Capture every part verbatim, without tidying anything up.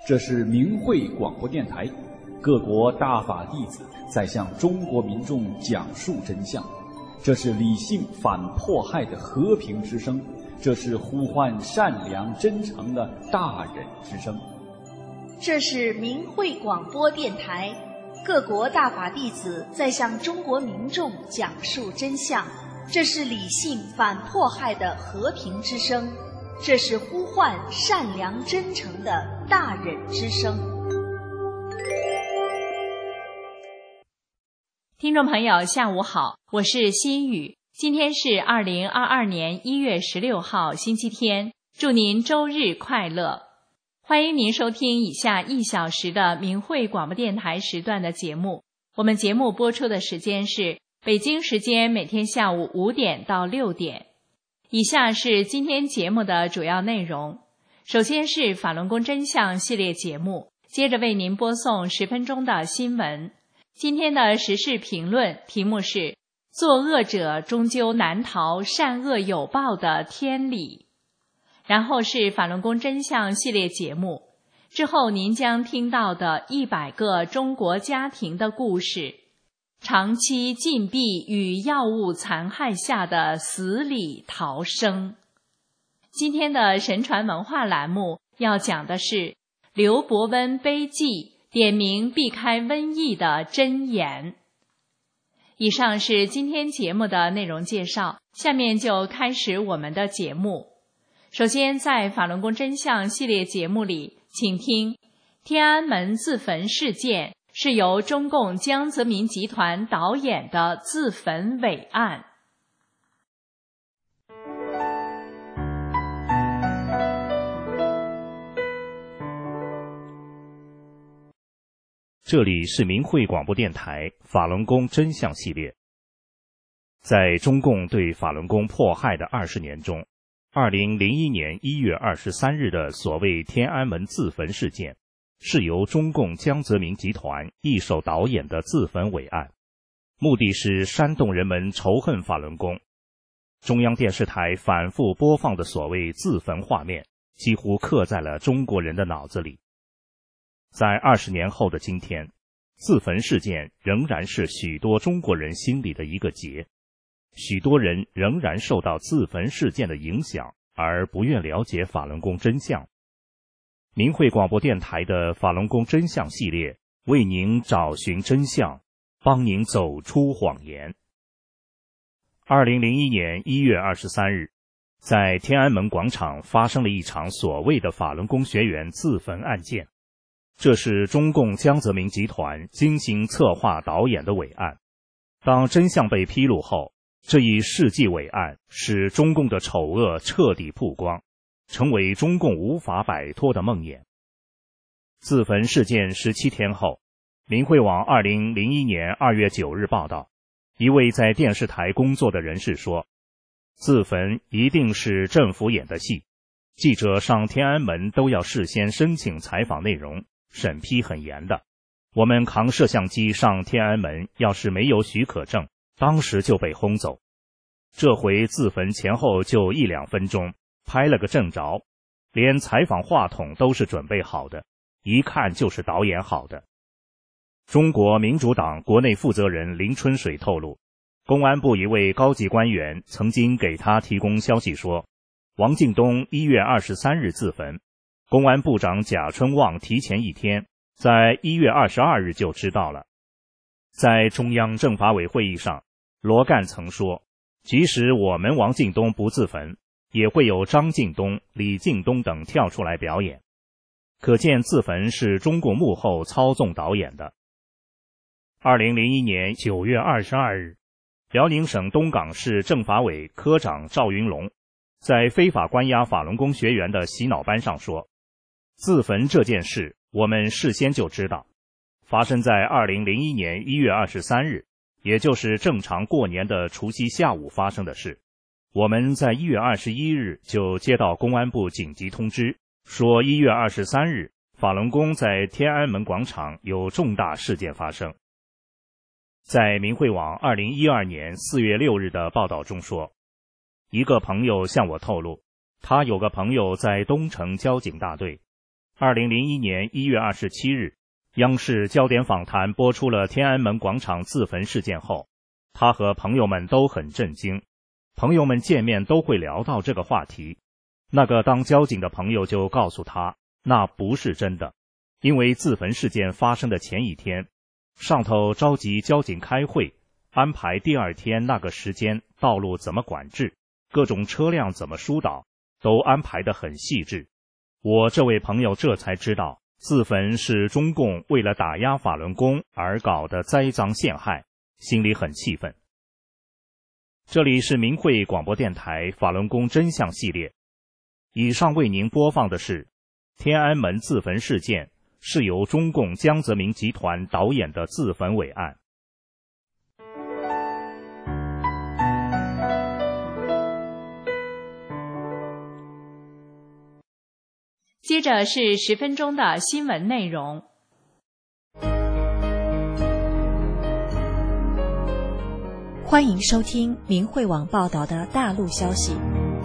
这是明慧广播电台，各国大法弟子在向中国民众讲述真相。这是理性反迫害的和平之声，这是呼唤善良真诚的大忍之声。 这是明慧广播电台，各国大法弟子在向中国民众讲述真相。这是理性反迫害的和平之声，这是呼唤善良真诚的大忍之声。 听众朋友下午好，我是心雨，今天是二零二二年一月十六号星期天，祝您周日快乐。欢迎您收听以下一小时的明慧广播电台时段的节目。我们节目播出的时间是北京时间每天下午五点到六点。以下是今天节目的主要内容。首先是法轮功真相系列节目，接着为您播送十分钟的新闻。今天的时事评论题目是作恶者终究难逃善恶有报的天理。然后是法轮功真相系列节目，之后您将听到的一百个中国家庭的故事，长期禁闭与药物残害下的死里逃生。今天的神传文化栏目要讲的是刘伯温碑记，点明避开瘟疫的箴言。以上是今天节目的内容介绍，下面就开始我们的节目。首先在法轮功真相系列节目里，请听天安门自焚事件是由中共江泽民集团导演的自焚伟案。 这里是明慧广播电台法轮功真相系列。在中共对法轮功迫害的二十年中，二零零一年一月二十三日的所谓天安门自焚事件，是由中共江泽民集团一手导演的自焚伟案，目的是煽动人们仇恨法轮功。中央电视台反复播放的所谓自焚画面，几乎刻在了中国人的脑子里。在二十年后的今天，自焚事件仍然是许多中国人心里的一个结，许多人仍然受到自焚事件的影响，而不愿了解法轮功真相。明慧广播电台的法轮功真相系列为您找寻真相，帮您走出谎言。二零零一年一月二十三日，在天安门广场发生了一场所谓的法轮功学员自焚案件，这是中共江泽民集团精心策划导演的伟案。当真相被披露后，这一世纪伟案使中共的丑恶彻底曝光，成为中共无法摆脱的梦魇。自焚事件十七天后，明慧网二零零一年二月九日报道，一位在电视台工作的人士说，自焚一定是政府演的戏，记者上天安门都要事先申请采访内容，审批很严的。我们扛摄像机上天安门，要是没有许可证，当时就被轰走。这回自焚前后就一两分钟，拍了个正着，连采访话筒都是准备好的，一看就是导演好的。中国民主党国内负责人林春水透露，公安部一位高级官员曾经给他提供消息说，王敬东一月二十三日自焚，公安部长贾春旺提前一天，在一月二十二日就知道了。在中央政法委会议上，罗干曾说，即使我们王敬东不自焚，也会有张敬东、李敬东等跳出来表演。可见自焚是中共幕后操纵导演的。二零零一年九月二十二日，辽宁省东港市政法委科长赵云龙在非法关押法轮功学员的洗脑班上说，自焚这件事我们事先就知道，发生在二零零一年一月二十三日，也就是正常过年的除夕下午发生的事。我们在一月二十一日就接到公安部紧急通知，说一月二十三日法轮功在天安门广场有重大事件发生。在明慧网二零一二年四月六日的报道中说，一个朋友向我透露，他有个朋友在东城交警大队， 二零零一年一月二十七日，央视焦点访谈播出了天安门广场自焚事件后，他和朋友们都很震惊。朋友们见面都会聊到这个话题。那个当交警的朋友就告诉他，那不是真的，因为自焚事件发生的前一天，上头召集交警开会，安排第二天那个时间道路怎么管制，各种车辆怎么疏导，都安排得很细致。我这位朋友这才知道，自焚是中共为了打压法轮功而搞的栽赃陷害，心里很气愤。这里是明慧广播电台法轮功真相系列，以上为您播放的是天安门自焚事件是由中共江泽民集团导演的自焚伟案。 接着是十分钟的新闻内容。 欢迎收听明慧网报道的大陆消息。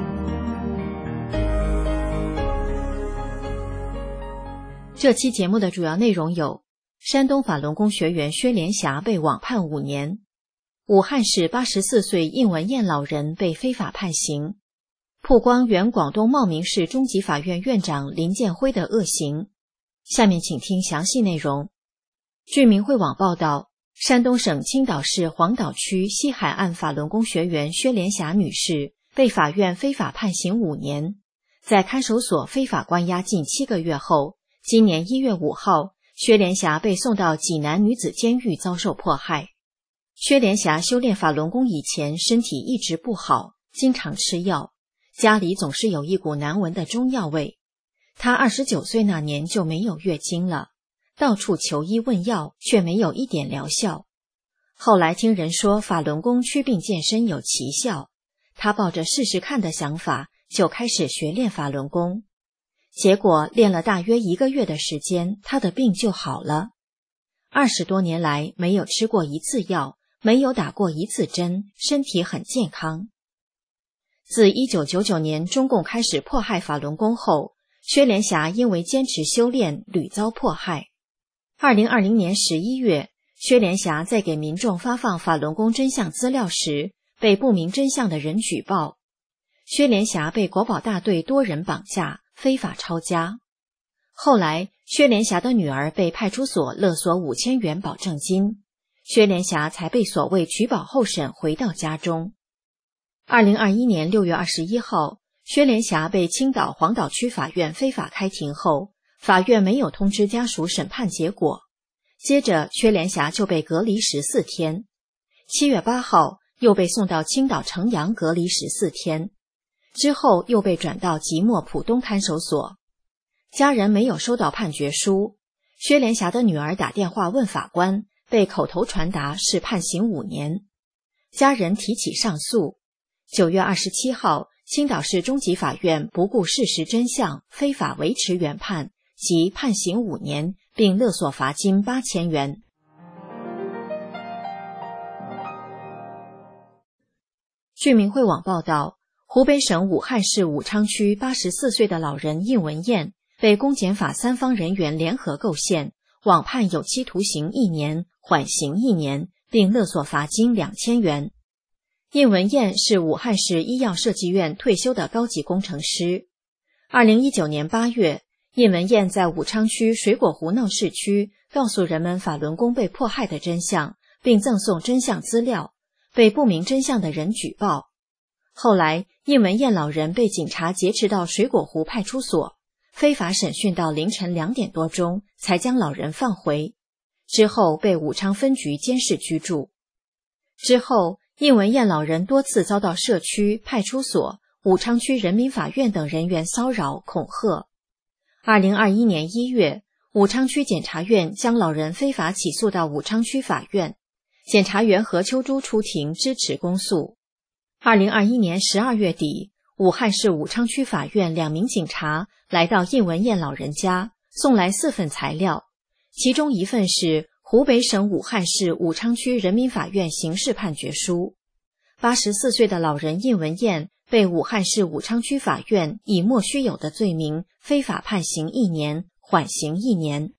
这期节目的主要内容有：山东法轮功学员薛连霞被网判五年；武汉市八十四岁应文燕老人被非法判刑；曝光原广东茂名市中级法院院长林建辉的恶行。下面请听详细内容。据明慧网报道，山东省青岛市黄岛区西海岸法轮功学员薛连霞女士被法院非法判刑五年，在看守所非法关押近七个月后，今年一月五号，薛连霞被送到济南女子监狱遭受迫害。薛连霞修炼法轮功以前身体一直不好，经常吃药，家里总是有一股难闻的中药味。她二十九岁那年就没有月经了，到处求医问药，却没有一点疗效。后来听人说法轮功祛病健身有奇效，她抱着试试看的想法，就开始学练法轮功。结果练了大约一个月的时间，她的病就好了。二十多年来没有吃过一次药，没有打过一次针，身体很健康。自一九九九年中共开始迫害法轮功后，薛连霞因为坚持修炼屡遭迫害。二零二零年十一月，薛连霞在给民众发放法轮功真相资料时，被不明真相的人举报。薛连霞被国保大队多人绑架，非法抄家。后来，薛连霞的女儿被派出所勒索五千元保证金，薛连霞才被所谓举保候审回到家中。二零二一年六月二十一号，薛连霞被青岛黄岛区法院非法开庭后，法院没有通知家属审判结果。接着，薛连霞就被隔离十四天。七月八号，又被送到青岛城阳隔离十四天。之后又被转到即墨浦东看守所。家人没有收到判决书，薛连霞的女儿打电话问法官，被口头传达是判刑五年。家人提起上诉。九月二十七号，青岛市中级法院不顾事实真相，非法维持原判，即判刑五年，并勒索罚金八千元。据明慧网报道，湖北省武汉市武昌区八十四岁的老人应文燕被公检法三方人员联合构陷，网判有期徒刑一年，缓刑一年，并勒索罚金两千元。应文燕是武汉市医药设计院退休的高级工程师。二零一九年八月，应文燕在武昌区水果湖闹市区告诉人们法轮功被迫害的真相，并赠送真相资料，被不明真相的人举报。后来，应文燕老人被警察劫持到水果湖派出所，非法审讯到凌晨两点多钟，才将老人放回。之后被武昌分局监视居住。之后，应文燕老人多次遭到社区、派出所、武昌区人民法院等人员骚扰、恐吓。二零二一年一月，武昌区检察院将老人非法起诉到武昌区法院，检察员何秋珠出庭支持公诉。二零二一年十二月底，武汉市武昌区法院两名警察来到应文燕老人家，送来四份材料，其中一份是湖北省武汉市武昌区人民法院刑事判决书。八十四岁的老人应文燕被武汉市武昌区法院以莫须有的罪名非法判刑一年， 缓刑一年。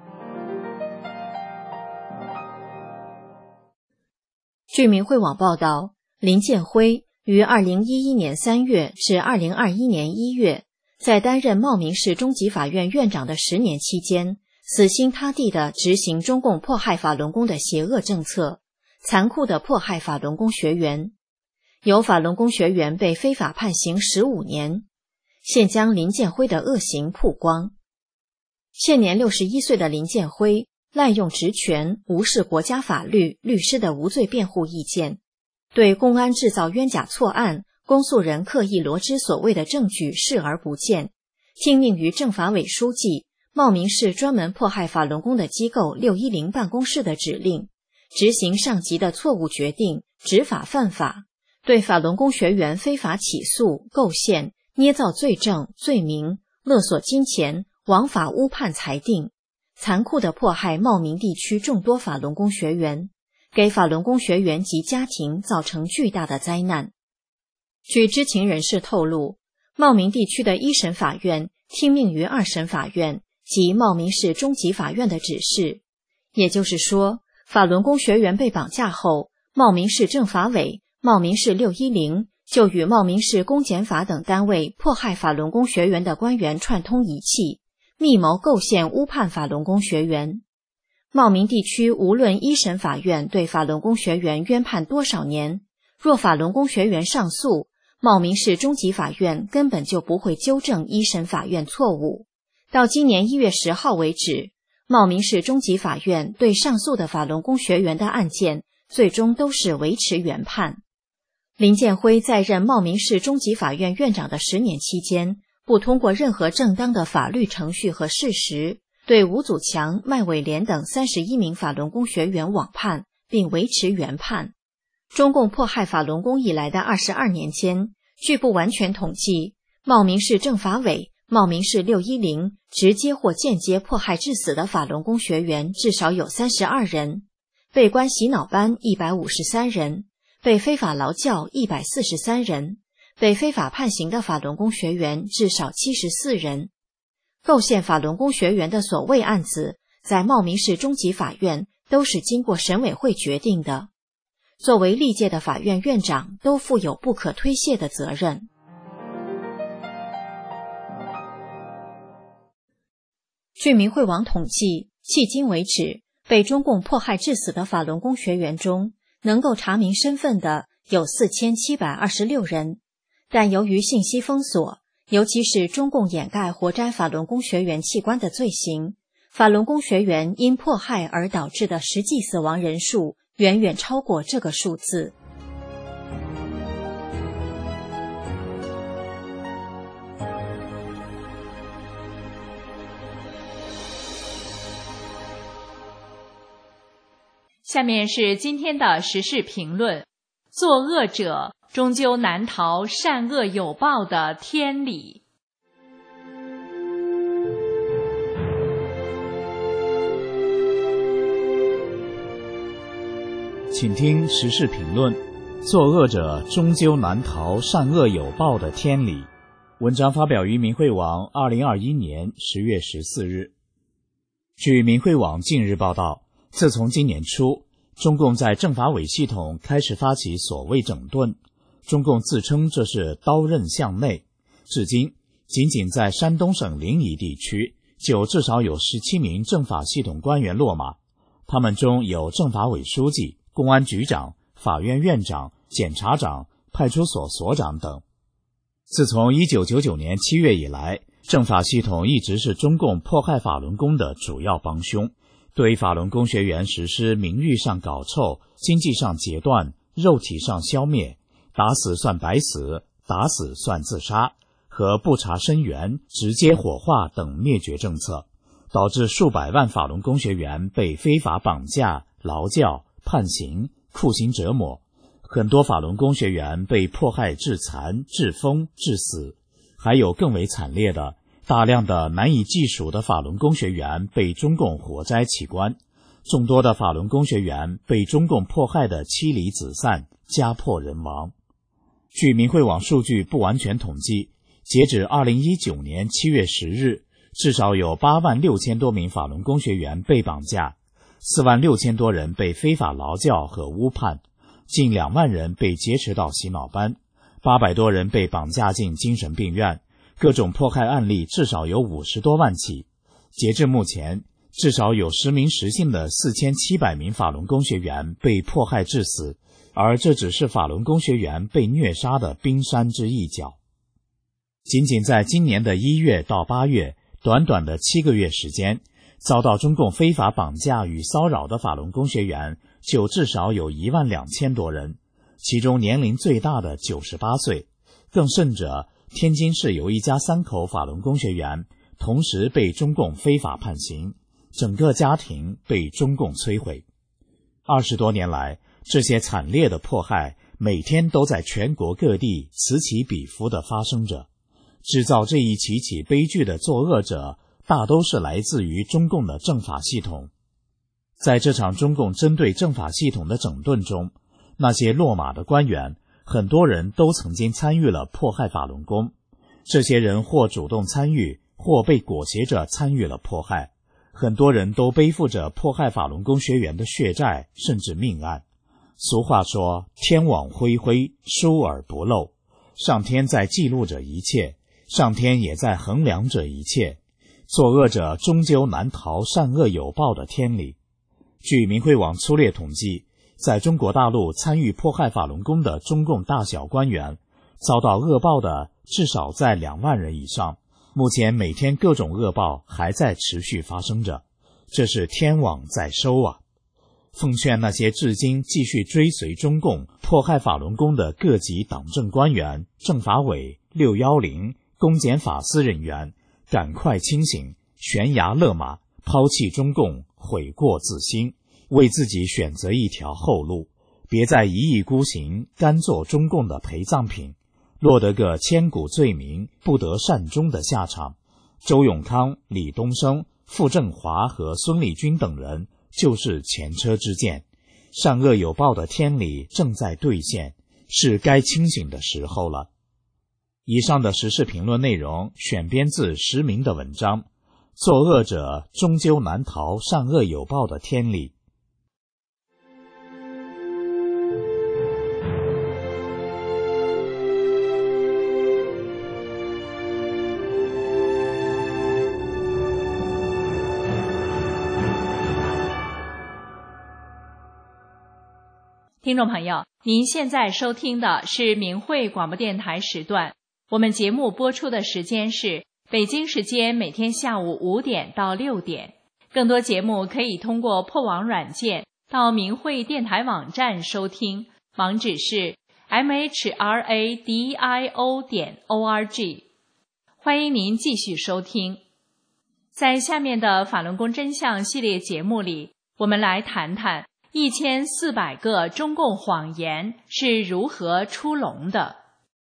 据明慧网报道，林建辉于二零一一年三月至二零二一年一月，在担任茂名市中级法院院长的十年期间，死心塌地地执行中共迫害法轮功的邪恶政策，残酷地迫害法轮功学员。有法轮功学员被非法判刑十五年，现将林建辉的恶行曝光。现年六十一岁的林建辉滥用职权，无视国家法律、律师的无罪辩护意见，对公安制造冤假错案、公诉人刻意罗织所谓的证据视而不见，听命于政法委书记、茂名市专门迫害法轮功的机构六一零办公室的指令，执行上级的错误决定，执法犯法，对法轮功学员非法起诉、构陷、捏造罪证、罪名，勒索金钱，枉法误判裁定，残酷地迫害茂名地区众多法轮功学员，给法轮功学员及家庭造成巨大的灾难。据知情人士透露，茂名地区的一审法院听命于二审法院及茂名市中级法院的指示，也就是说，法轮功学员被绑架后，茂名市政法委、茂名市六一零就与茂名市公检法等单位迫害法轮功学员的官员串通一气，密谋构陷误判法轮功学员。茂名地区无论一审法院对法轮功学员冤判多少年，若法轮功学员上诉，茂名市中级法院根本就不会纠正一审法院错误。到今年一月十号为止，茂名市中级法院对上诉的法轮功学员的案件最终都是维持原判。林建辉在任茂名市中级法院院长的十年期间，不通过任何正当的法律程序和事实，对吴祖强、麦伟莲等三十一名法轮功学员网判，并维持原判。中共迫害法轮功以来的二十二年间，据不完全统计，茂名市政法委、茂名市六一零直接或间接迫害致死的法轮功学员至少有三十二人，被关洗脑班一百五十三人，被非法劳教一百四十三人，被非法判刑的法轮功学员至少七十四人。构陷法轮功学员的所谓案子，在茂名市中级法院都是经过审委会决定的。作为历届的法院院长，都负有不可推卸的责任。据明慧网统计，迄今为止，被中共迫害致死的法轮功学员中，能够查明身份的有四千七百二十六人，但由于信息封锁，尤其是中共掩盖活摘法轮功学员器官的罪行，法轮功学员因迫害而导致的实际死亡人数远远超过这个数字。 下面是今天的时事评论：作恶者终究难逃善恶有报的天理。 请听时事评论：作恶者终究难逃善恶有报的天理。文章发表于明慧网二零二一年十月十四日。据明慧网近日报道，自从今年初，中共在政法委系统开始发起所谓整顿，中共自称这是刀刃向内，至今仅仅在山东省临沂地区就至少有十七名政法系统官员落马，他们中有政法委书记、公安局长、法院院长、检察长、派出所所长等。自从一九九九年七月以来，政法系统一直是中共迫害法轮功的主要帮凶，对法轮功学员实施名誉上搞臭、经济上截断、肉体上消灭、打死算白死、打死算自杀和不查身源、直接火化等灭绝政策，导致数百万法轮功学员被非法绑架、劳教、判刑、酷刑折磨，很多法轮功学员被迫害致残、致疯、致死，还有更为惨烈的，大量的难以计数的法轮功学员被中共活摘器官，众多的法轮功学员被中共迫害的妻离子散、家破人亡。据明慧网数据不完全统计，截止二零一九年七月十日， 至少有八万六千多名法轮功学员被绑架，四万六千多人被非法劳教和误判，近两万人被劫持到洗脑班，八百多人被绑架进精神病院，各种迫害案例至少有五十多万起。截至目前，至少有实名实姓的四千七百名法轮功学员被迫害致死，而这只是法轮功学员被虐杀的冰山之一角。仅仅在今年的一月到八月，短短的七个月时间，遭到中共非法绑架与骚扰的法轮功学员就至少有一万两千多人，其中年龄最大的九十八岁，更甚者，天津市有一家三口法轮功学员同时被中共非法判刑，整个家庭被中共摧毁。二十多年来，这些惨烈的迫害每天都在全国各地此起彼伏地发生着。制造这一起起悲剧的作恶者大都是来自于中共的政法系统。在这场中共针对政法系统的整顿中，那些落马的官员很多人都曾经参与了迫害法轮功，这些人或主动参与，或被裹挟着参与了迫害，很多人都背负着迫害法轮功学员的血债甚至命案。俗话说，天网恢恢，疏而不漏，上天在记录着一切，上天也在衡量着一切，作恶者终究难逃善恶有报的天理。据明慧网粗略统计，在中国大陆参与迫害法轮功的中共大小官员，遭到恶报的至少在两万人以上，目前每天各种恶报还在持续发生着，这是天网在收啊！奉劝那些至今继续追随中共迫害法轮功的各级党政官员、政法委、六一零、公检法司人员，赶快清醒，悬崖勒马，抛弃中共，悔过自新，为自己选择一条后路，别再一意孤行，甘做中共的陪葬品，落得个千古罪名，不得善终的下场。周永康、李东生、傅政华和孙立军等人就是前车之鉴，善恶有报的天理正在兑现，是该清醒的时候了。以上的时事评论内容选编自实名的文章，作恶者终究难逃善恶有报的天理。 听众朋友，您现在收听的是明慧广播电台时段，我们节目播出的时间是北京时间每天下午五点到六点。更多节目可以通过破网软件到明慧电台网站收听，网址是 m h r a d i o 点 o r g。 欢迎您继续收听。在下面的法轮功真相系列节目里，我们来谈谈一千四百个中共谎言是如何出笼的。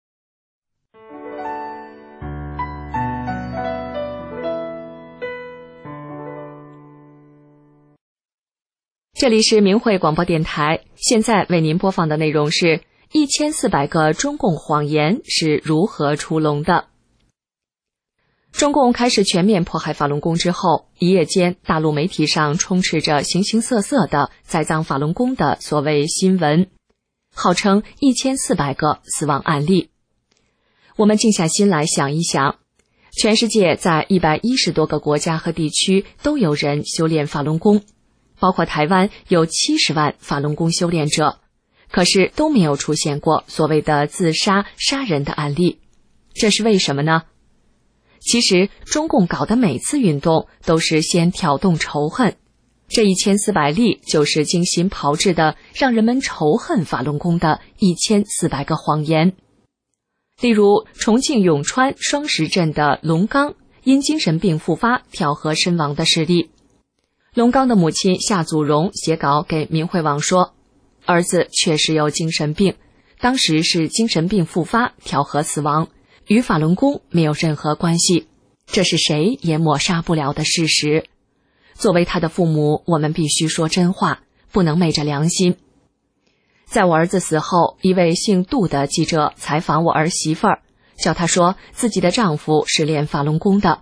这里是明慧广播电台，现在为您播放的内容是一千四百个中共谎言是如何出笼的。中共开始全面迫害法轮功之后，一夜间大陆媒体上充斥着形形色色的栽赃法轮功的所谓新闻，号称一千四百个死亡案例。我们静下心来想一想，全世界在一百一十多个国家和地区都有人修炼法轮功，包括台湾有七十万法轮功修炼者，可是都没有出现过所谓的自杀杀人的案例，这是为什么呢？其实中共搞的每次运动都是先挑动仇恨，这一千四百例就是精心炮制的让人们仇恨法轮功的一千四百个谎言。例如重庆永川双石镇的龙刚因精神病复发跳河身亡的事例。龙刚的母亲夏祖荣写稿给明慧网说，儿子确实有精神病，当时是精神病复发跳河死亡，与法轮功没有任何关系，这是谁也抹杀不了的事实。作为他的父母，我们必须说真话，不能昧着良心。在我儿子死后，一位姓杜的记者采访我儿媳妇儿，叫她说自己的丈夫是练法轮功的，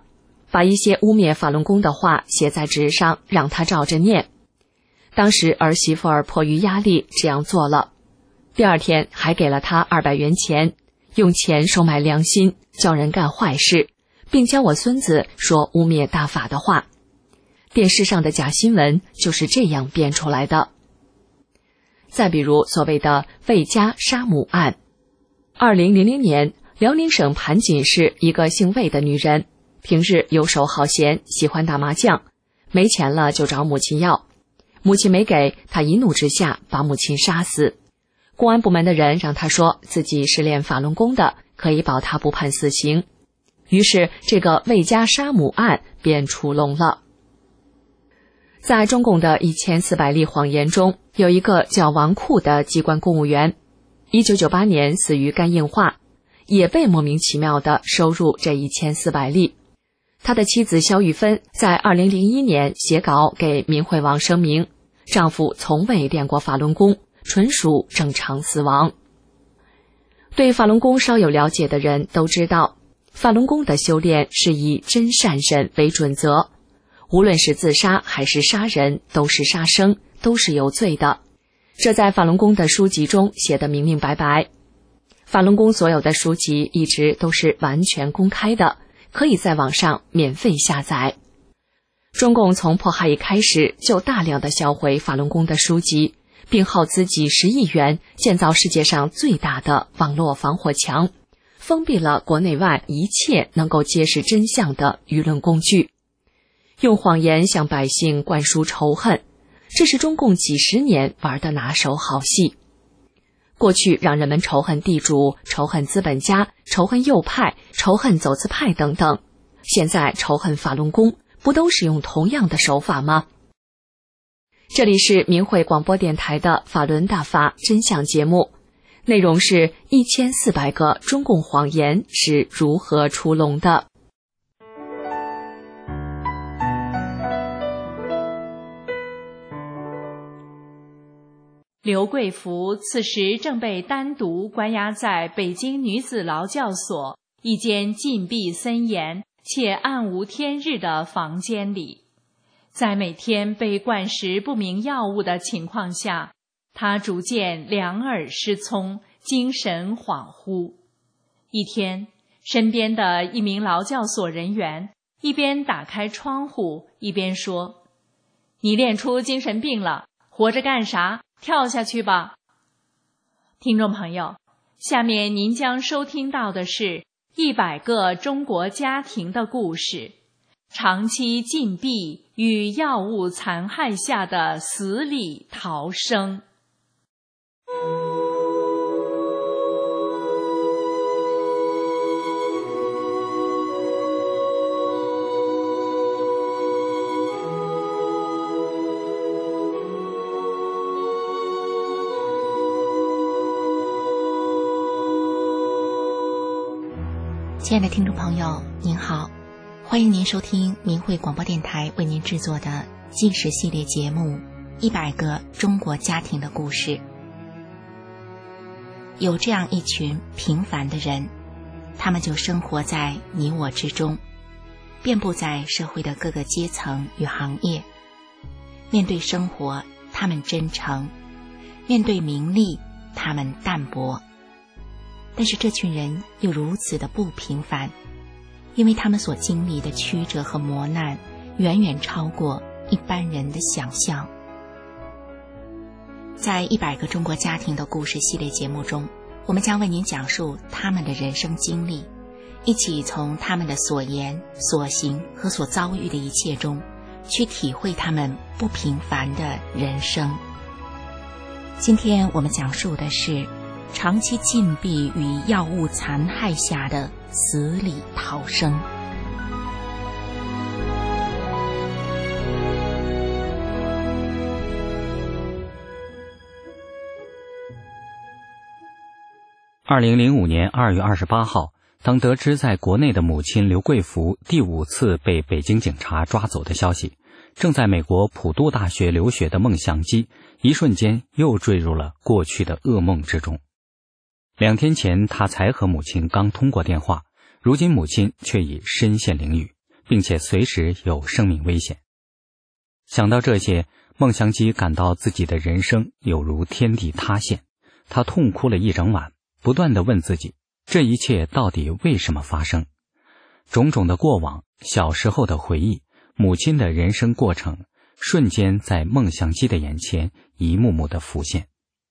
把一些污蔑法轮功的话写在纸上，让他照着念。当时儿媳妇儿迫于压力这样做了，第二天还给了他二百元钱，用钱收买良心，叫人干坏事，并教我孙子说污蔑大法的话。电视上的假新闻就是这样编出来的。再比如所谓的魏家杀母案，二零零零年，辽宁省盘锦市一个姓魏的女人，平日游手好闲，喜欢打麻将，没钱了就找母亲要，母亲没给，她一怒之下把母亲杀死。公安部门的人让她说自己是练法轮功的，可以保她不判死刑。于是这个魏家杀母案便出笼了。在中共的一千四百例谎言中，有一个叫王库的机关公务员，一九九八年死于肝硬化，也被莫名其妙地收入这一千四百例。他的妻子肖玉芬在二零零一年写稿给明慧网声明，丈夫从未练过法轮功，纯属正常死亡。对法轮功稍有了解的人都知道，法轮功的修炼是以真善忍为准则，无论是自杀还是杀人，都是杀生，都是有罪的。这在法轮功的书籍中写得明明白白。法轮功所有的书籍一直都是完全公开的，可以在网上免费下载。中共从迫害一开始就大量的销毁法轮功的书籍，并耗资几十亿元建造世界上最大的网络防火墙，封闭了国内外一切能够揭示真相的舆论工具，用谎言向百姓灌输仇恨，这是中共几十年玩的拿手好戏。过去让人们仇恨地主、仇恨资本家、仇恨右派、仇恨走资派等等，现在仇恨法轮功，不都是用同样的手法吗？这里是明慧广播电台的法轮大法真相节目，内容是一千四百个中共谎言是如何出笼的。 刘贵福此时正被单独关押在北京女子劳教所一间禁闭森严且暗无天日的房间里，在每天被灌食不明药物的情况下，他逐渐两耳失聪，精神恍惚。一天，身边的一名劳教所人员一边打开窗户一边说：“你练出精神病了，活着干啥？跳下去吧。”听众朋友，下面您将收听到的是一百个中国家庭的故事，长期禁闭与药物残害下的死里逃生。 亲爱的听众朋友，您好，欢迎您收听明慧广播电台为您制作的纪实系列节目《一百个中国家庭的故事》。有这样一群平凡的人，他们就生活在你我之中，遍布在社会的各个阶层与行业。面对生活，他们真诚；面对名利，他们淡泊。但是这群人又如此的不平凡，因为他们所经历的曲折和磨难远远超过一般人的想象。在一百个中国家庭的故事系列节目中，我们将为您讲述他们的人生经历，一起从他们的所言所行和所遭遇的一切中去体会他们不平凡的人生。今天我们讲述的是长期禁闭与药物残害下的死里逃生。 二零零五年二月二十八号，当得知在国内的母亲刘贵福第五次被北京警察抓走的消息，正在美国普渡大学留学的孟祥基一瞬间又坠入了过去的噩梦之中。两天前他才和母亲刚通过电话，如今母亲却已身陷囹圄， 并且随时有生命危险。想到这些，孟祥基感到自己的人生有如天地塌陷，他痛哭了一整晚，不断地问自己，这一切到底为什么发生？种种的过往，小时候的回忆，母亲的人生过程，瞬间在孟祥基的眼前一幕幕的浮现。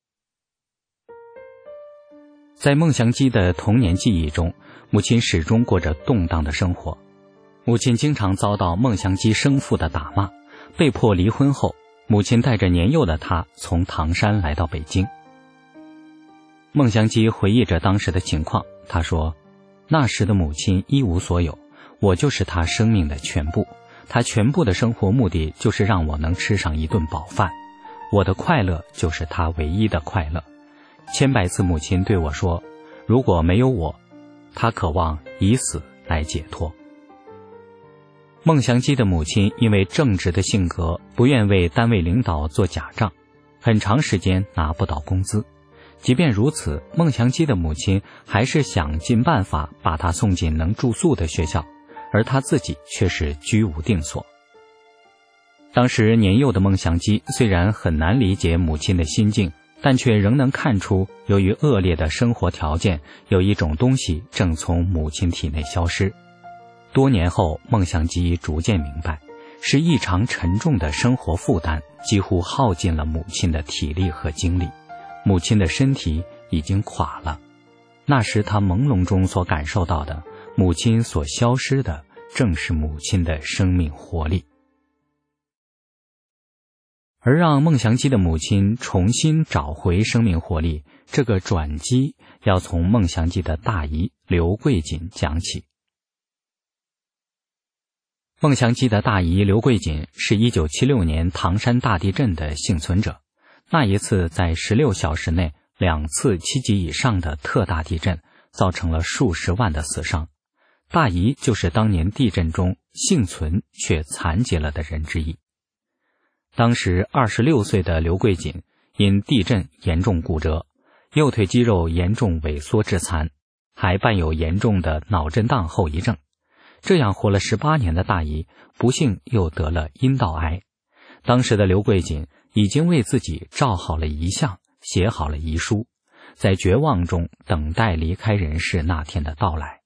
在孟祥基的童年记忆中，母亲始终过着动荡的生活。母亲经常遭到孟祥基生父的打骂，被迫离婚后，母亲带着年幼的他从唐山来到北京。孟祥基回忆着当时的情况，他说，那时的母亲一无所有，我就是她生命的全部，她全部的生活目的就是让我能吃上一顿饱饭，我的快乐就是她唯一的快乐。千百次母亲对我说，如果没有我，她渴望以死来解脱。孟祥基的母亲因为正直的性格，不愿为单位领导做假账，很长时间拿不到工资。即便如此，孟祥基的母亲还是想尽办法把他送进能住宿的学校，而他自己却是居无定所。当时年幼的孟祥基虽然很难理解母亲的心境，但却仍能看出，由于恶劣的生活条件，有一种东西正从母亲体内消失。多年后，孟祥基逐渐明白，是异常沉重的生活负担几乎耗尽了母亲的体力和精力，母亲的身体已经垮了。那时他朦胧中所感受到的，母亲所消失的，正是母亲的生命活力。而让孟祥基的母亲重新找回生命活力，这个转机要从孟祥基的大姨刘桂锦讲起。孟祥基的大姨刘桂锦是一九七六年唐山大地震的幸存者，那一次在十六小时内两次七级以上的特大地震，造成了数十万的死伤。大姨就是当年地震中幸存却残疾了的人之一。当时二十六岁的刘桂锦因地震严重骨折，右腿肌肉严重萎缩致残，还伴有严重的脑震荡后遗症。这样活了十八年的大姨，不幸又得了阴道癌。当时的刘桂锦已经为自己照好了遗像，写好了遗书，在绝望中等待离开人世那天的到来。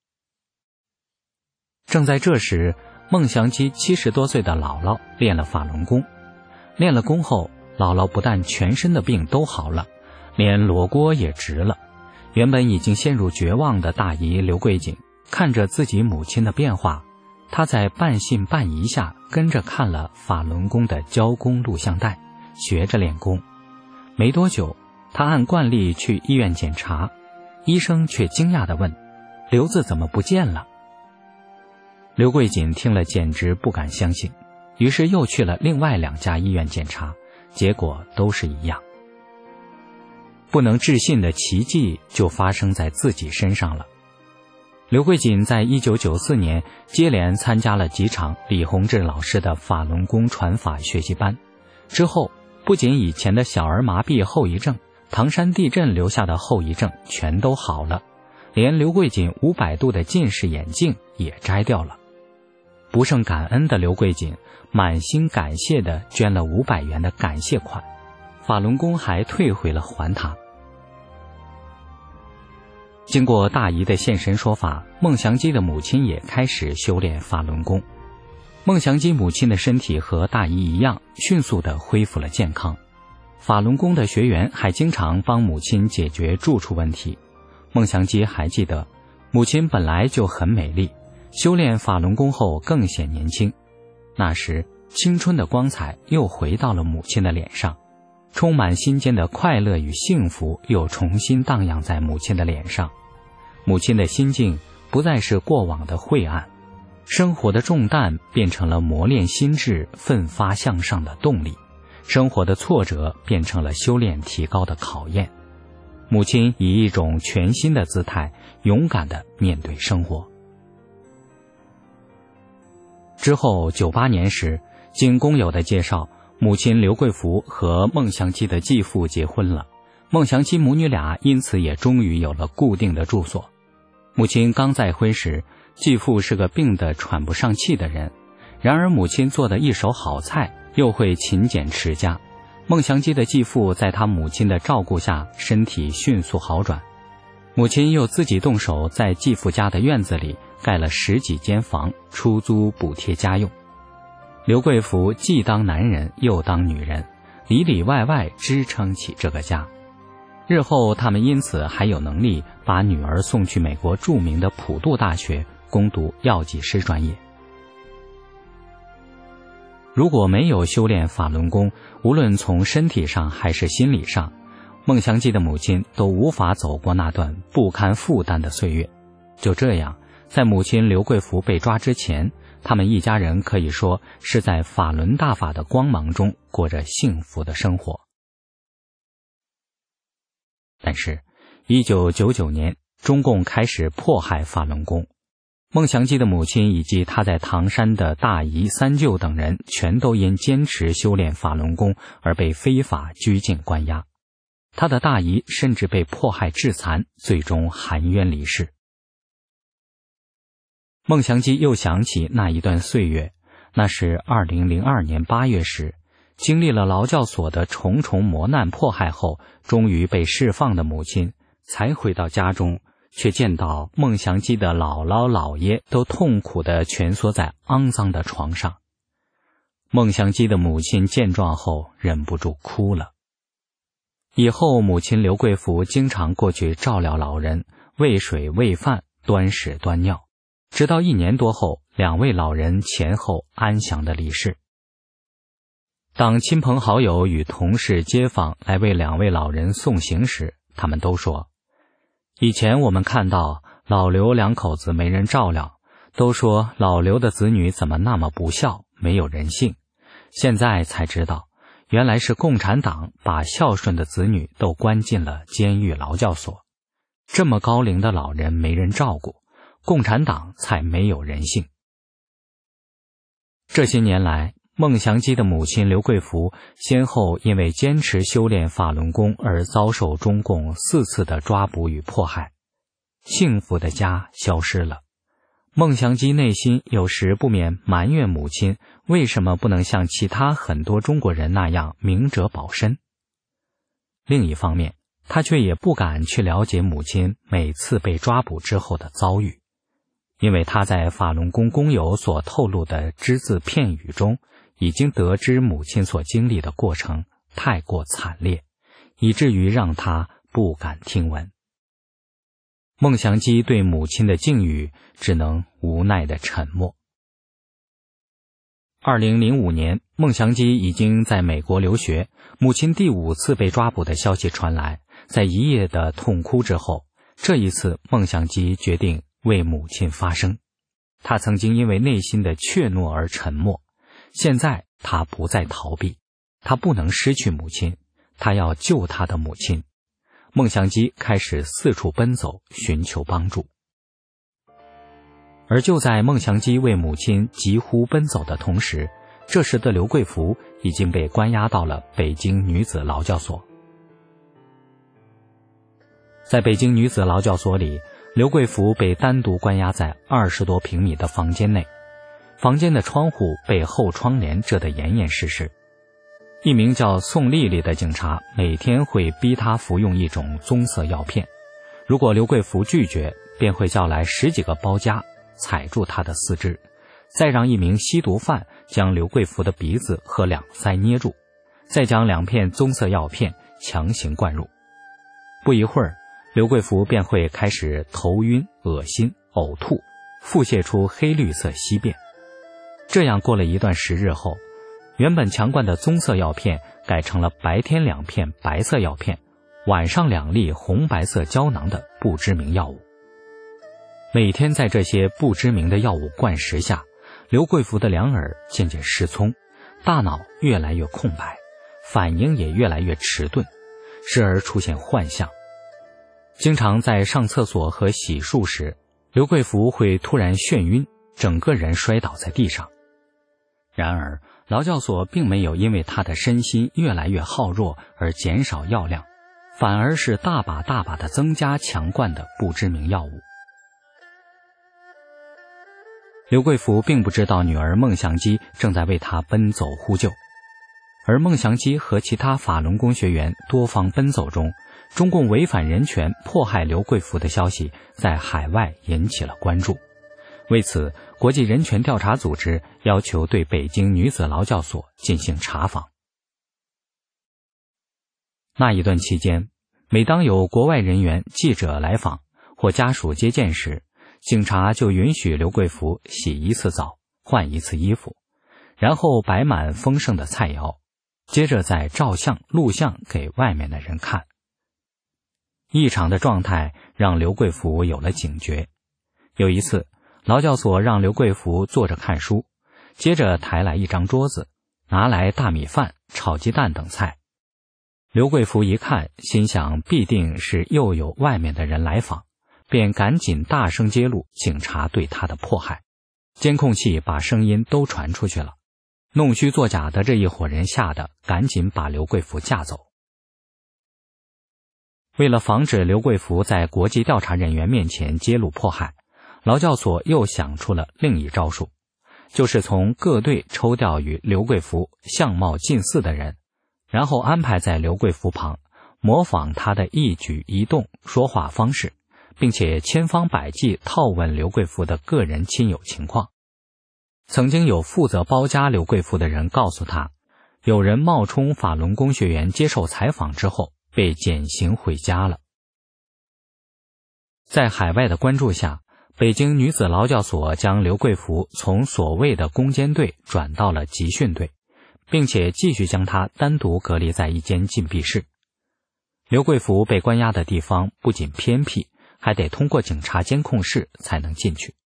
正在这时，孟祥基七十多岁的姥姥练了法轮功。练了功后，姥姥不但全身的病都好了，连罗锅也直了。原本已经陷入绝望的大姨刘桂锦看着自己母亲的变化，她在半信半疑下跟着看了法轮功的教功录像带，学着练功。没多久，她按惯例去医院检查，医生却惊讶地问，瘤子怎么不见了？刘桂锦听了简直不敢相信，于是又去了另外两家医院检查，结果都是一样。不能置信的奇迹就发生在自己身上了。刘桂锦在一九九四年接连参加了几场李洪志老师的法轮功传法学习班，之后不仅以前的小儿麻痹后遗症、唐山地震留下的后遗症全都好了，连刘桂锦五百度的近视眼镜也摘掉了。不胜感恩的刘桂锦满心感谢地捐了五百元的感谢款，法轮功还退回了还他。经过大姨的现身说法，孟祥基的母亲也开始修炼法轮功。孟祥基母亲的身体和大姨一样，迅速地恢复了健康。法轮功的学员还经常帮母亲解决住处问题。孟祥基还记得，母亲本来就很美丽，修炼法轮功后更显年轻。那时青春的光彩又回到了母亲的脸上，充满心间的快乐与幸福又重新荡漾在母亲的脸上。母亲的心境不再是过往的晦暗，生活的重担变成了磨练心智、奋发向上的动力，生活的挫折变成了修炼提高的考验。母亲以一种全新的姿态，勇敢地面对生活。之后九八年时，经工友的介绍，母亲刘桂福和孟祥基的继父结婚了，孟祥基母女俩因此也终于有了固定的住所。母亲刚再婚时， 继父是个病得喘不上气的人，然而母亲做的一手好菜，又会勤俭持家。孟祥基的继父在他母亲的照顾下，身体迅速好转。母亲又自己动手在继父家的院子里盖了十几间房，出租补贴家用。刘贵福既当男人又当女人，里里外外支撑起这个家。日后他们因此还有能力把女儿送去美国著名的普渡大学攻读药剂师专业。如果没有修炼法轮功，无论从身体上还是心理上，孟祥基的母亲都无法走过那段不堪负担的岁月。就这样，在母亲刘贵福被抓之前，他们一家人可以说是在法轮大法的光芒中过着幸福的生活。但是一九九九年，中共开始迫害法轮功，孟祥基的母亲以及他在唐山的大姨、三舅等人全都因坚持修炼法轮功而被非法拘禁关押。他的大姨甚至被迫害致残，最终含冤离世。孟祥基又想起那一段岁月，那是二零零二年八月时，经历了劳教所的重重磨难迫害后，终于被释放的母亲才回到家中，却见到孟祥基的姥姥姥爷都痛苦地蜷缩在肮脏的床上。孟祥基的母亲见状后忍不住哭了。以后母亲刘贵福经常过去照料老人，喂水喂饭，端屎端尿，直到一年多后，两位老人前后安详地离世。当亲朋好友与同事街坊来为两位老人送行时，他们都说，以前我们看到老刘两口子没人照料，都说老刘的子女怎么那么不孝，没有人性，现在才知道原来是共产党把孝顺的子女都关进了监狱劳教所，这么高龄的老人没人照顾，共产党才没有人性。这些年来，孟祥基的母亲刘贵福先后因为坚持修炼法轮功而遭受中共四次的抓捕与迫害，幸福的家消失了。孟祥基内心有时不免埋怨母亲为什么不能像其他很多中国人那样明哲保身。另一方面，他却也不敢去了解母亲每次被抓捕之后的遭遇，因为他在法轮功工友所透露的只字片语中，已经得知母亲所经历的过程太过惨烈，以至于让他不敢听闻。孟祥基对母亲的境遇只能无奈的沉默。二零零五年，孟祥基已经在美国留学，母亲第五次被抓捕的消息传来，在一夜的痛哭之后，这一次孟祥基决定为母亲发声。他曾经因为内心的怯懦而沉默，现在他不再逃避，他不能失去母亲，他要救他的母亲。孟祥基开始四处奔走，寻求帮助。而就在孟祥基为母亲疾呼奔走的同时，这时的刘贵福已经被关押到了北京女子劳教所。在北京女子劳教所里，刘贵福被单独关押在二十多平米的房间内，房间的窗户被厚窗帘遮得严严实实。一名叫宋丽丽的警察每天会逼他服用一种棕色药片，如果刘贵福拒绝，便会叫来十几个包夹，踩住他的四肢，再让一名吸毒犯将刘贵福的鼻子和两腮捏住，再将两片棕色药片强行灌入。不一会儿，刘贵福便会开始头晕、恶心、呕吐，腹泻出黑绿色稀便。这样过了一段时日后，原本强灌的棕色药片改成了白天两片白色药片，晚上两粒红白色胶囊的不知名药物。每天在这些不知名的药物灌食下，刘贵福的两耳渐渐失聪，大脑越来越空白，反应也越来越迟钝，时而出现幻象。经常在上厕所和洗漱时，刘贵福会突然眩晕，整个人摔倒在地上。然而劳教所并没有因为他的身心越来越耗弱而减少药量，反而是大把大把的增加强灌的不知名药物。 刘贵福并不知道女儿孟祥基正在为他奔走呼救，而孟祥基和其他法轮功学员多方奔走中，中共违反人权、迫害刘贵福的消息在海外引起了关注。为此，国际人权调查组织要求对北京女子劳教所进行查访。那一段期间，每当有国外人员、记者来访或家属接见时，警察就允许刘贵福洗一次澡，换一次衣服，然后摆满丰盛的菜肴，接着再照相录像给外面的人看。异常的状态让刘贵福有了警觉。有一次，劳教所让刘贵福坐着看书，接着抬来一张桌子，拿来大米饭、炒鸡蛋等菜。刘贵福一看，心想必定是又有外面的人来访，便赶紧大声揭露警察对他的迫害。监控器把声音都传出去了，弄虚作假的这一伙人吓得赶紧把刘贵福架走。为了防止刘贵福在国际调查人员面前揭露迫害，劳教所又想出了另一招数，就是从各队抽调与刘贵福相貌近似的人，然后安排在刘贵福旁，模仿他的一举一动、说话方式，并且千方百计套问刘贵福的个人亲友情况。曾经有负责包夹刘贵福的人告诉他，有人冒充法轮功学员接受采访之后被减刑回家了。在海外的关注下，北京女子劳教所将刘贵福从所谓的攻坚队转到了集训队，并且继续将他单独隔离在一间禁闭室。刘贵福被关押的地方不仅偏僻，还得通过警察监控室才能进去。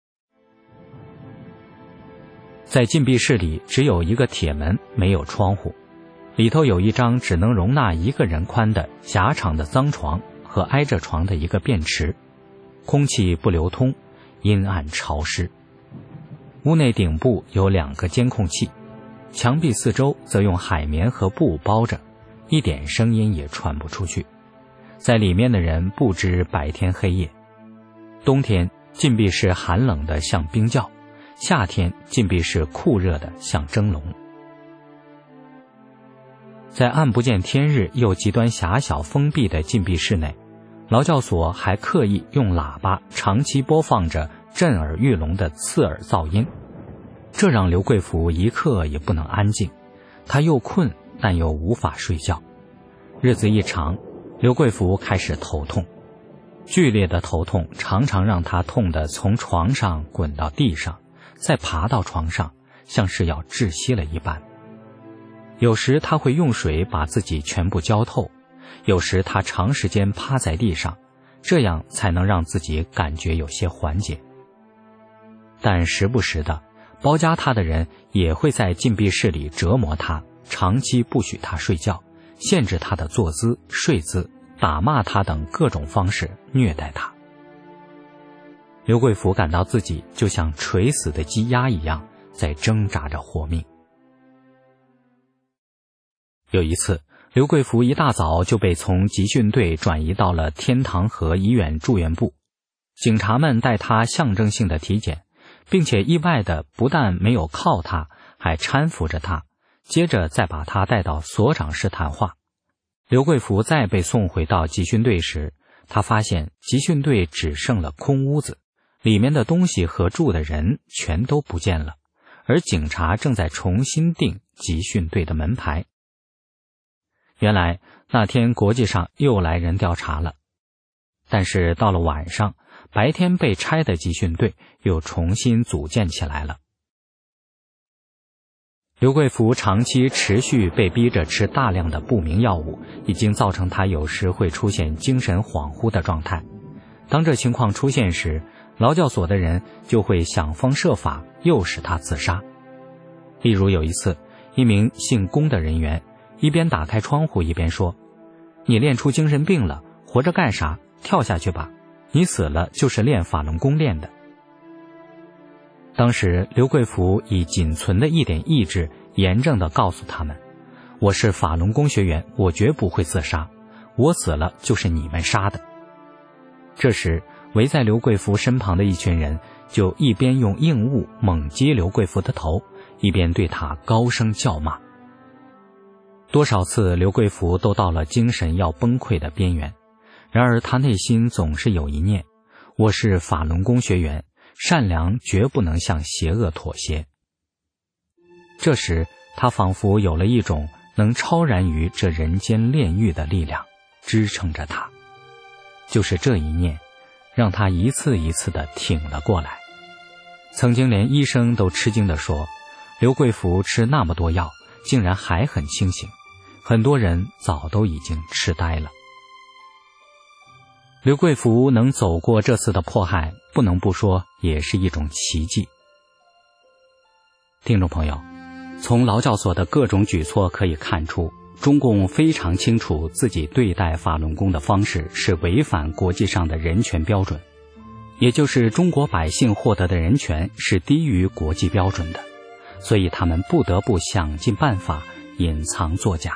在禁闭室里只有一个铁门，没有窗户，里头有一张只能容纳一个人宽的狭长的脏床和挨着床的一个便池，空气不流通，阴暗潮湿。屋内顶部有两个监控器，墙壁四周则用海绵和布包着，一点声音也传不出去。在里面的人不知白天黑夜。冬天禁闭室寒冷的像冰窖，夏天禁闭室酷热的像蒸笼。在暗不见天日又极端狭小封闭的禁闭室内，劳教所还刻意用喇叭长期播放着震耳欲聋的刺耳噪音，这让刘贵福一刻也不能安静，他又困但又无法睡觉。日子一长，刘贵福开始头痛，剧烈的头痛常常让他痛得从床上滚到地上，再爬到床上，像是要窒息了一般。有时他会用水把自己全部浇透，有时他长时间趴在地上，这样才能让自己感觉有些缓解。但时不时的，包夹他的人也会在禁闭室里折磨他，长期不许他睡觉，限制他的坐姿、睡姿，打骂他等各种方式虐待他。刘贵福感到自己就像垂死的鸡鸭一样，在挣扎着活命。有一次，刘贵福一大早就被从集训队转移到了天堂河医院住院部，警察们带他象征性的体检，并且意外的不但没有铐他，还搀扶着他，接着再把他带到所长室谈话。刘贵福再被送回到集训队时，他发现集训队只剩了空屋子，里面的东西和住的人全都不见了，而警察正在重新定集训队的门牌。原来那天国际上又来人调查了，但是到了晚上，白天被拆的集训队又重新组建起来了。刘贵福长期持续被逼着吃大量的不明药物，已经造成他有时会出现精神恍惚的状态。当这情况出现时，劳教所的人就会想方设法诱使他自杀。例如有一次，一名姓龚的人员一边打开窗户一边说：“你练出精神病了，活着干啥？跳下去吧，你死了就是练法轮功练的。”当时刘贵福以仅存的一点意志严正地告诉他们：“我是法轮功学员，我绝不会自杀，我死了就是你们杀的。”这时围在刘贵福身旁的一群人就一边用硬物猛击刘贵福的头，一边对他高声叫骂。多少次刘贵福都到了精神要崩溃的边缘，然而他内心总是有一念：我是法轮功学员，善良绝不能向邪恶妥协。这时他仿佛有了一种能超然于这人间炼狱的力量支撑着他，就是这一念让他一次一次地挺了过来。曾经连医生都吃惊地说，刘贵福吃那么多药竟然还很清醒，很多人早都已经痴呆了。刘贵福能走过这次的迫害，不能不说也是一种奇迹。听众朋友，从劳教所的各种举措可以看出，中共非常清楚自己对待法轮功的方式是违反国际上的人权标准，也就是中国百姓获得的人权是低于国际标准的，所以他们不得不想尽办法隐藏作假。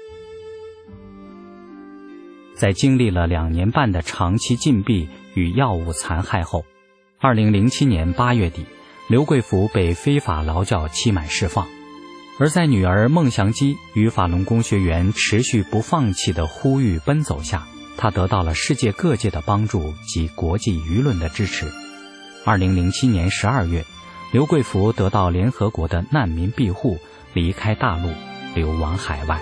在经历了两年半的长期禁闭与药物残害后，二零零七年八月底，刘贵福被非法劳教期满释放。而在女儿孟祥基与法轮功学员持续不放弃的呼吁奔走下，他得到了世界各界的帮助及国际舆论的支持。二零零七年十二月，刘贵福得到联合国的难民庇护，离开大陆，流亡海外。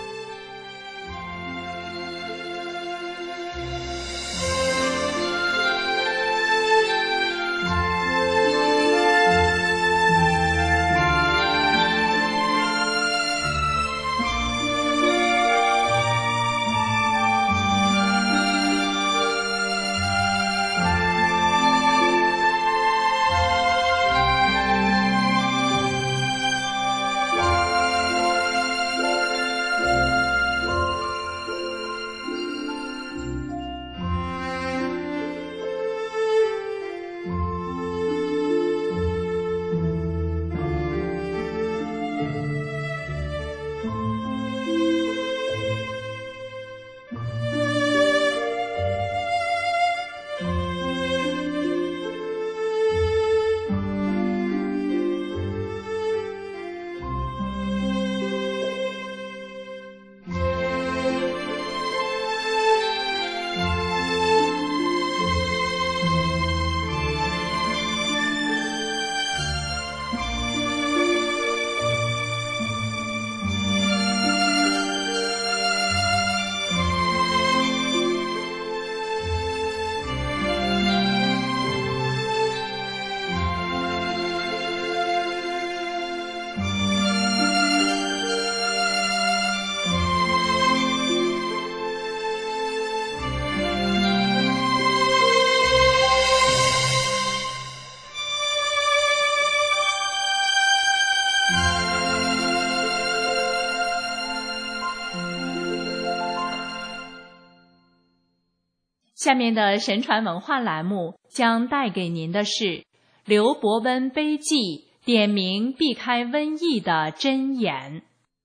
下面的神传文化栏目将带给您的是刘伯温碑记点明避开瘟疫的箴言。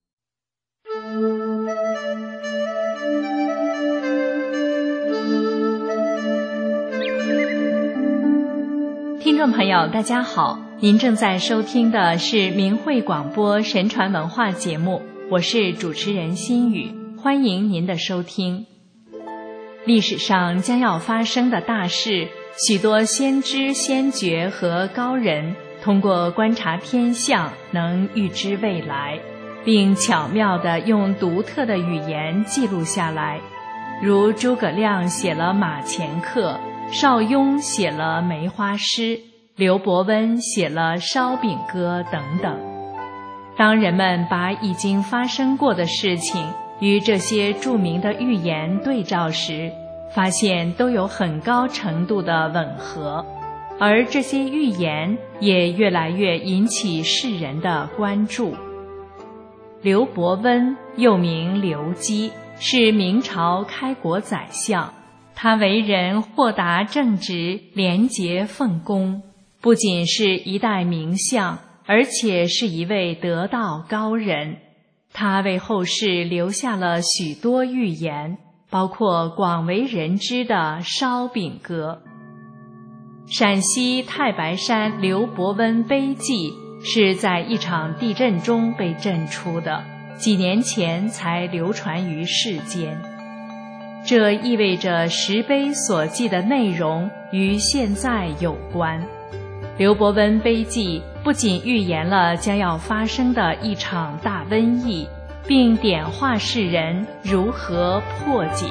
听众朋友大家好，您正在收听的是明慧广播神传文化节目，我是主持人心雨，欢迎您的收听。历史上将要发生的大事，许多先知先觉和高人通过观察天象能预知未来，并巧妙地用独特的语言记录下来，如诸葛亮写了《马前课》，邵雍写了《梅花诗》，刘伯温写了《烧饼歌》等等。当人们把已经发生过的事情与这些著名的预言对照时，发现都有很高程度的吻合，而这些预言也越来越引起世人的关注。刘伯温又名刘基，是明朝开国宰相，他为人豁达正直，廉洁奉公，不仅是一代名相，而且是一位得道高人。他为后世留下了许多预言，包括广为人知的烧饼歌。 陕西太白山刘伯温碑记是在一场地震中被震出的，几年前才流传于世间。这意味着石碑所记的内容与现在有关。刘伯温碑记不仅预言了将要发生的一场大瘟疫，并点化世人如何破解。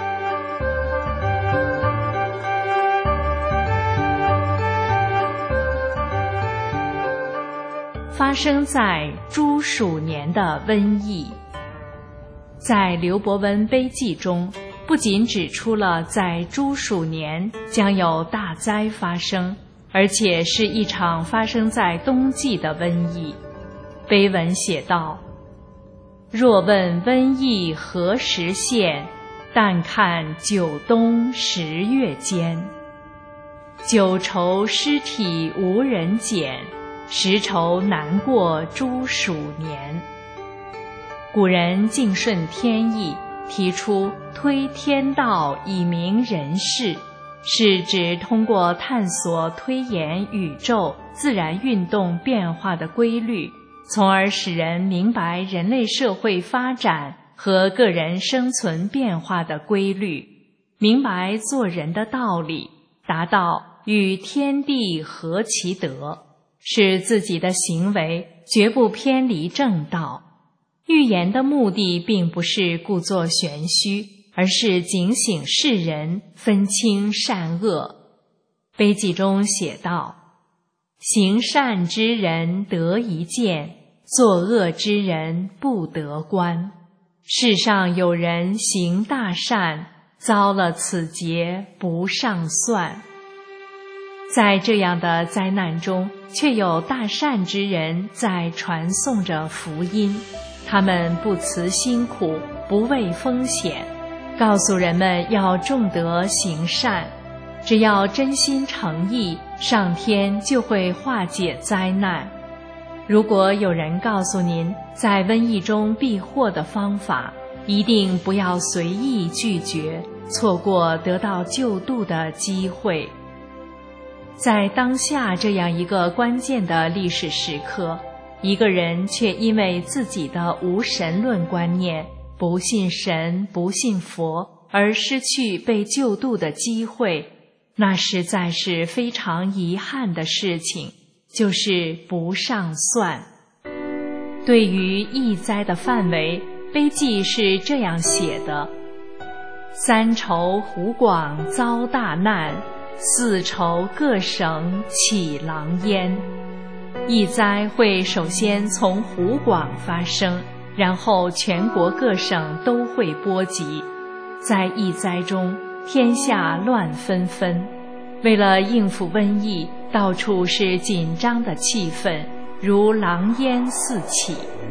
发生在猪鼠年的瘟疫。在刘伯温碑记中，不仅指出了在猪鼠年将有大灾发生，而且是一场发生在冬季的瘟疫。碑文写道：若问瘟疫何时现，但看九冬十月间。九愁尸体无人捡，十愁难过猪鼠年。古人敬顺天意，提出推天道以明人事，是指通过探索推演宇宙自然运动变化的规律，从而使人明白人类社会发展和个人生存变化的规律，明白做人的道理，达到与天地合其德，使自己的行为绝不偏离正道。预言的目的并不是故作玄虚，而是警醒世人，分清善恶。碑记中写道：行善之人得一见，作恶之人不得观。世上有人行大善，遭了此劫不上算。在这样的灾难中，却有大善之人在传颂着福音，他们不辞辛苦，不畏风险，告诉人们要重德行善，只要真心诚意，上天就会化解灾难。如果有人告诉您在瘟疫中避祸的方法，一定不要随意拒绝，错过得到救度的机会。在当下这样一个关键的历史时刻，一个人却因为自己的无神论观念，不信神，不信佛，而失去被救度的机会，那实在是非常遗憾的事情，就是不上算。对于疫灾的范围，碑记是这样写的：三愁湖广遭大难，四愁各省起狼烟。疫灾会首先从湖广发生，然后全国各省都会波及。在疫灾中，天下乱纷纷，为了应付瘟疫，到处是紧张的气氛，如狼烟四起。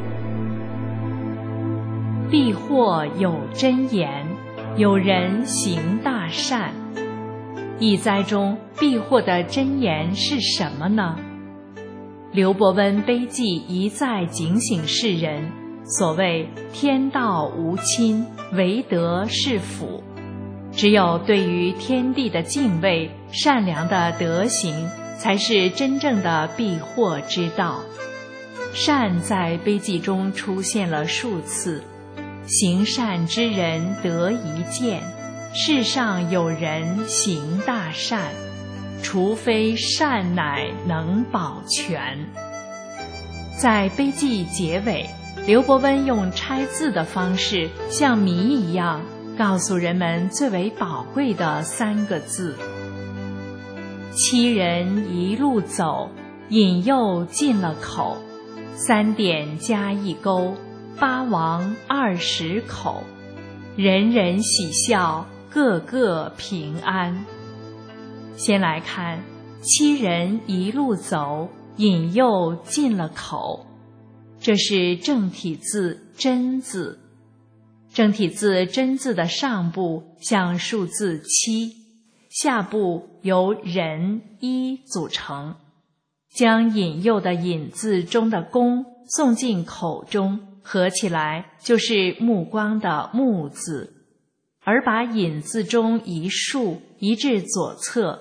避祸有真言，有人行大善。疫灾中避祸的真言是什么呢？刘伯温碑记一再警醒世人，所谓天道无亲，唯德是辅。只有对于天地的敬畏，善良的德行，才是真正的避祸之道。善在碑记中出现了数次，行善之人得一见，世上有人行大善，除非善乃能保全。在碑记结尾，刘伯温用拆字的方式，像谜一样告诉人们最为宝贵的三个字：七人一路走，引诱进了口，三点加一钩，八王二十口，人人喜笑，个个平安。先来看七人一路走，引诱进了口，这是正体字真字。正体字真字的上部像数字七，下部由人一组成，将引诱的引字中的弓送进口中，合起来就是目光的目字，而把引字中一竖移至左侧，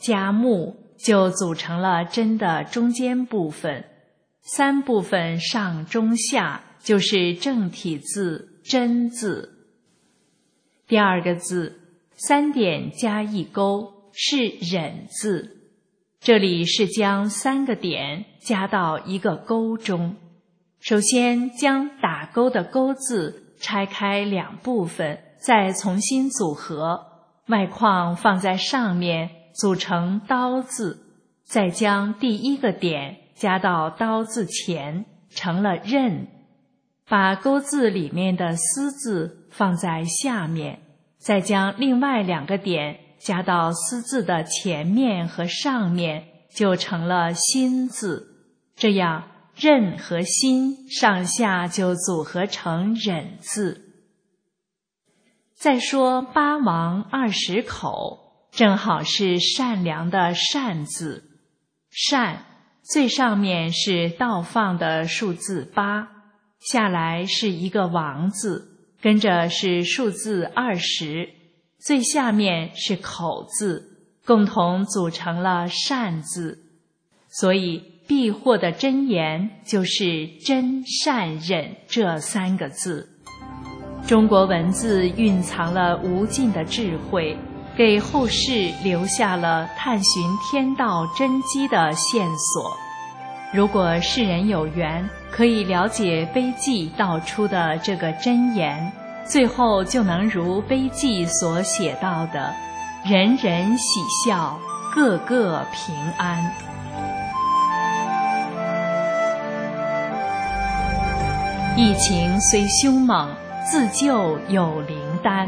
加木就组成了真的中间部分，三部分上中下就是正体字真字。第二个字三点加一勾是忍字，这里是将三个点加到一个勾中。首先将打勾的勾字拆开两部分，再重新组合，外框放在上面组成刀字，再将第一个点加到刀字前，成了刃。把钩字里面的丝字放在下面，再将另外两个点加到丝字的前面和上面，就成了心字。这样刃和心上下就组合成忍字。再说八王二十口，正好是善良的善字。善最上面是倒放的数字八，下来是一个王字，跟着是数字二十，最下面是口字，共同组成了善字。所以避祸的真言就是真善忍这三个字。中国文字蕴藏了无尽的智慧，给后世留下了探寻天道真机的线索。如果世人有缘，可以了解碑记道出的这个真言，最后就能如碑记所写到的，人人喜笑，个个平安。疫情虽凶猛，自救有灵丹。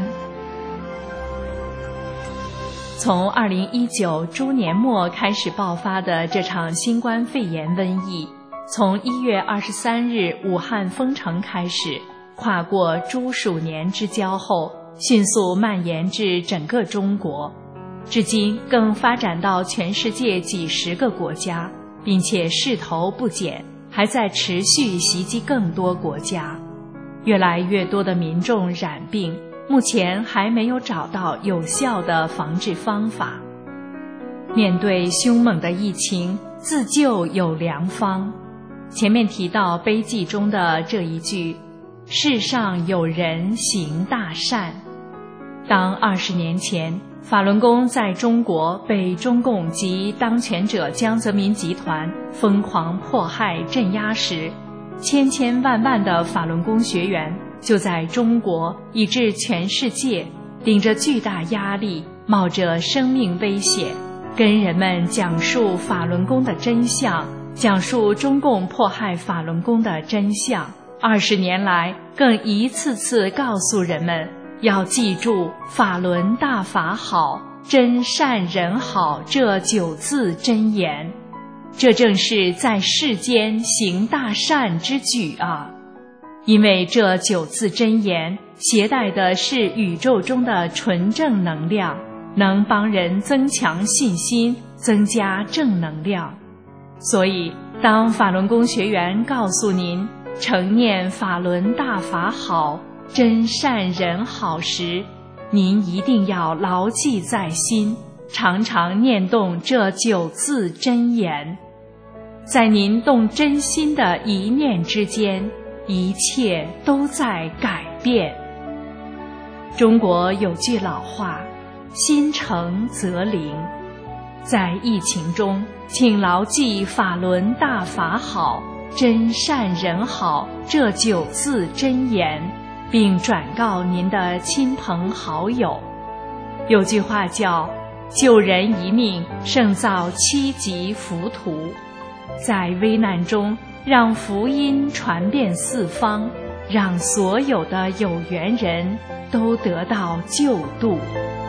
从二零一九猪年末开始爆发的这场新冠肺炎瘟疫，从一月二十三日武汉封城开始，跨过猪鼠年之交后，迅速蔓延至整个中国，至今更发展到全世界几十个国家，并且势头不减，还在持续袭击更多国家。越来越多的民众染病，目前还没有找到有效的防治方法。面对凶猛的疫情，自救有良方。前面提到碑记中的这一句，世上有人行大善。当二十年前法轮功在中国被中共及当权者江泽民集团疯狂迫害镇压时，千千万万的法轮功学员就在中国以至全世界顶着巨大压力，冒着生命危险，跟人们讲述法轮功的真相，讲述中共迫害法轮功的真相。二十年来，更一次次告诉人们要记住法轮大法好，真善人好这九字真言。这正是在世间行大善之举啊！因为这九字真言携带的是宇宙中的纯正能量，能帮人增强信心，增加正能量。所以当法轮功学员告诉您诚念法轮大法好，真善人好时，您一定要牢记在心，常常念动这九字真言。在您动真心的一念之间，一切都在改变。中国有句老话，心诚则灵。在疫情中，请牢记法轮大法好，真善人好这九字真言，并转告您的亲朋好友。有句话叫救人一命胜造七级浮屠。在危难中，让福音传遍四方，让所有的有缘人都得到救度。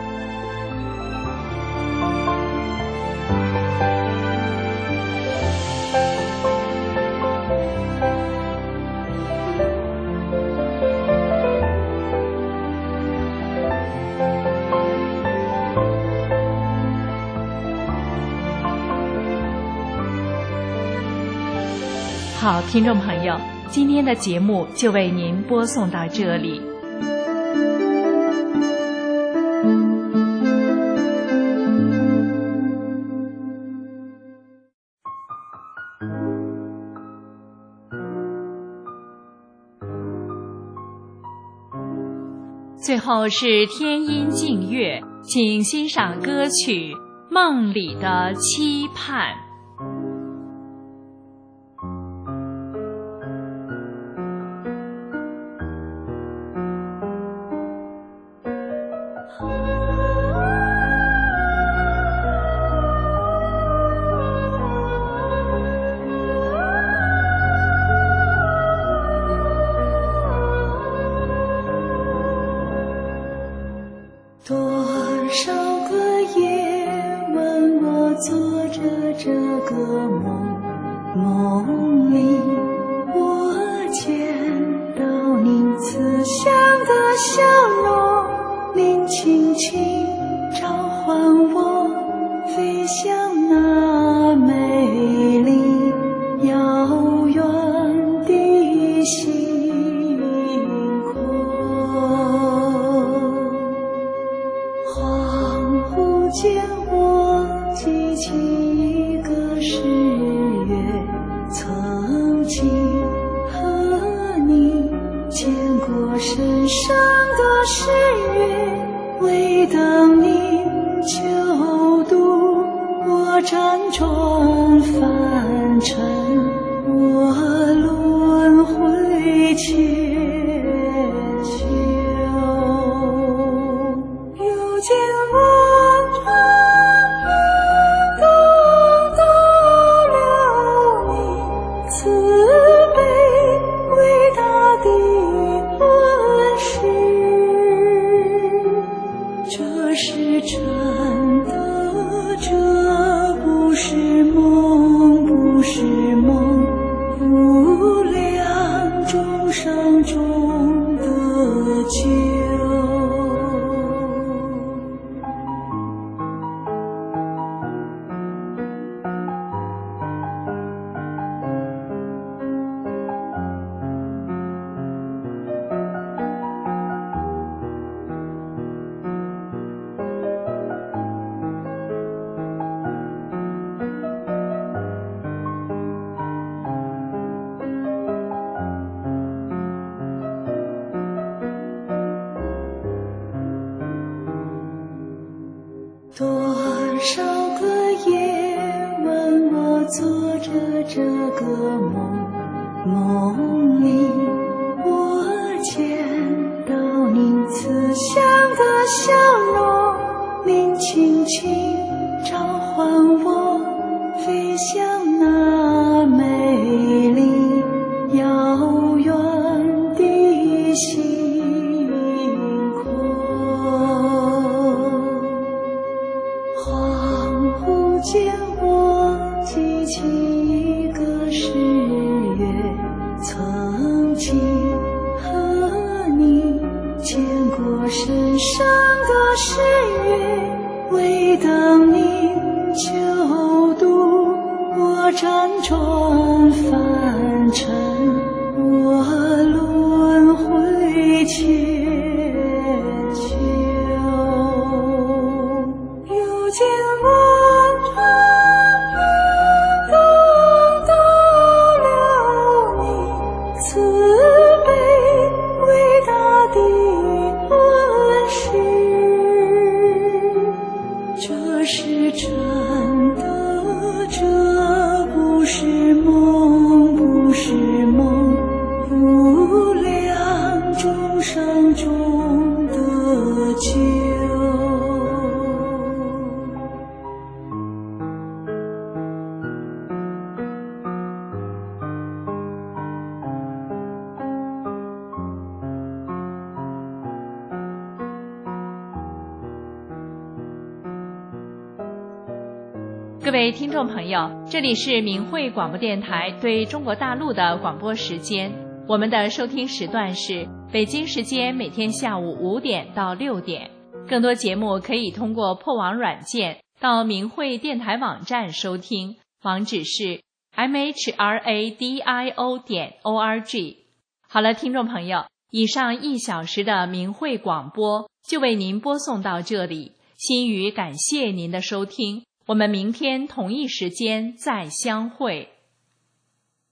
好，听众朋友，今天的节目就为您播送到这里。 最后是天音静月，请欣赏歌曲《梦里的期盼》。 各位听众朋友，这里是明慧广播电台对中国大陆的广播时间，我们的收听时段是北京时间每天下午五点到六点。更多节目可以通过破网软件到明慧电台网站收听，网址是 m h r a d i o 点 o r g。 好了，听众朋友，以上一小时的明慧广播就为您播送到这里，心语感谢您的收听，我们明天同一时间再相会。